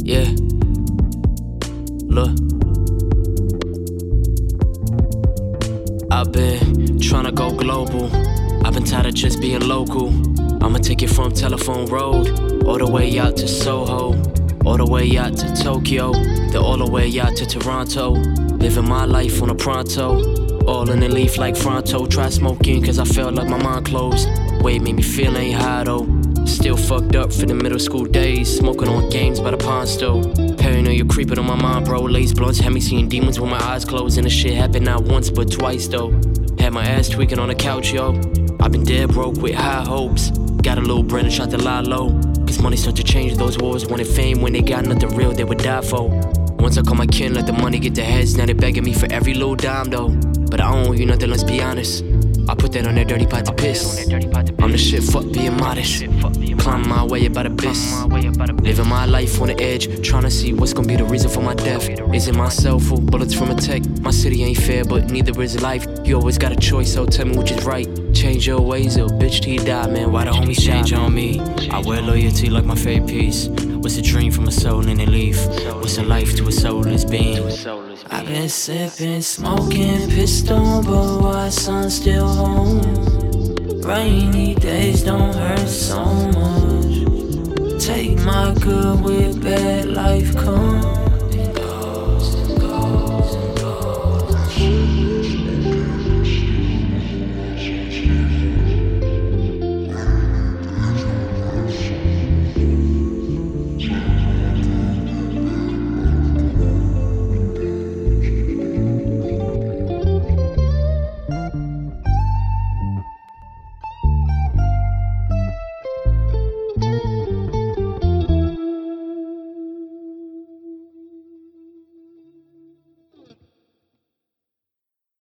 Yeah. Look. I've been tryna go global. I've been tired of just being local. I'ma take it from Telephone Road all the way out to Soho, all the way out to Tokyo, then all the way out to Toronto. Living my life on a pronto, all in the leaf like Fronto. Try smoking cause I felt like my mind closed. Way made me feel ain't high though. Still fucked up for the middle school days, smoking on games by the pond stove. Paranoia creeping on my mind, bro. Lace blunts had me seeing demons with my eyes closed, and the shit happened not once but twice though. Had my ass tweaking on the couch, yo. I've been dead broke with high hopes. Got a little bread and tried to lie low, cause money start to change those wars. Wanted fame when they got nothing real they would die for. Once I call my kin, let the money get the heads. Now they begging me for every little dime though. But I don't owe you nothing, let's be honest. I put that on that dirty pot to piss. I'm the shit, fuck being modest. Climbing my way about abyss. Living my life on the edge, tryna see what's gonna be the reason for my death. Is it myself or bullets from a tech? My city ain't fair, but neither is life. You always got a choice, so tell me which is right. Change your ways or bitch till you die, man. Why the homies change on me? I wear loyalty like my favorite piece. What's a dream from a soul in a leaf? What's a life to a soulless being? I've been sipping, smoking, pissed on, but why sun still home? Rainy days don't hurt so much. Take my good with bad, life comes.